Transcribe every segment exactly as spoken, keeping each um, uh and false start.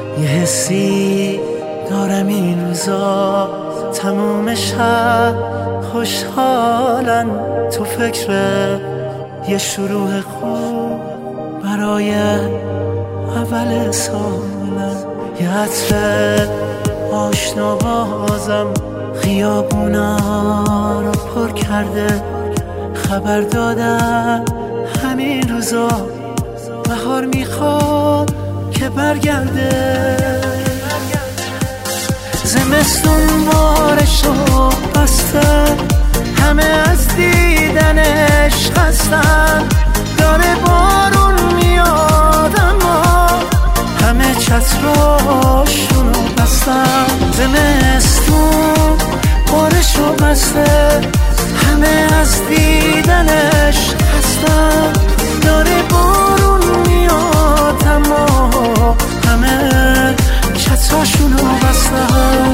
یه حسی دارم این روزا تموم شب خوشحالن، تو فکر یه شروع خوب برای اول سالن. یه عطر آشنا بازم خیابونا رو پر کرده، خبر دادن همین روزا بهار میخواد که برگرده. زمستون بارشو بسته، همه از دیدنش خستن، داره بارون میاد اما همه چتراشونو بستن. زمستون بارشو بسته، همه از دیدنش خستن، داره بارون میاد اما همه چتراشونو بستن.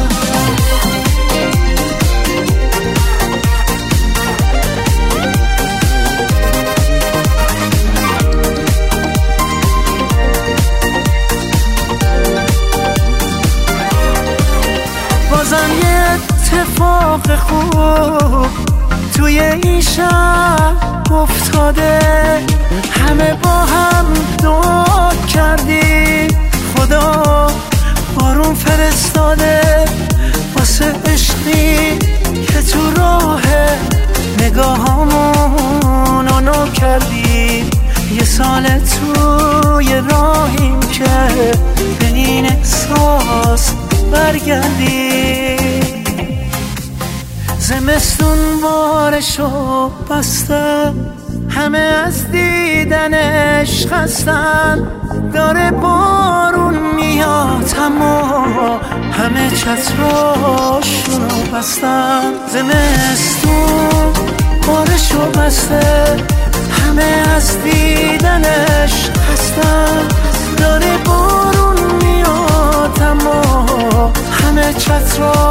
بازم یه اتفاق خوب توی این شب افتاده، همه با هم دعا کردیم خدا بارون فرستاده، واسه عشقی که تو راه نگاهامونو نو کردیم. یه سال توی راهیم که به این احساس برگردیم. زمستون بارشو بسته، همه از دیدنش خستن، داره بارون میاد اما همه چتراشونو بستن. زمستون بارشو بسته، همه از دیدنش خستن، داره بارون میاد اما همه چتراشونو